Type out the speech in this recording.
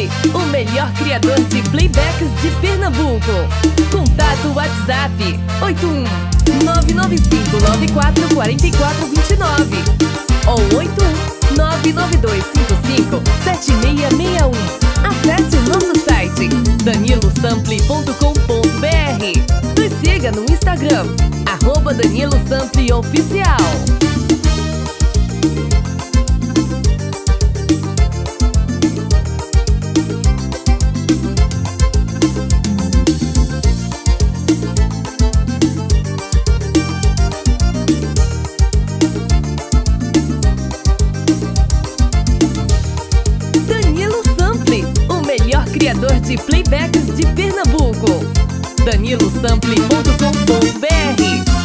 Sample, o melhor criador de playbacks de Pernambuco. Contato WhatsApp 81 995 94 44 29 ou 81 992 55 7661. Acesse o nosso site danilosample.com.br. Nos siga no Instagram @DaniloSampleOficial. Criador de playbacks de Pernambuco. danilosample.com.br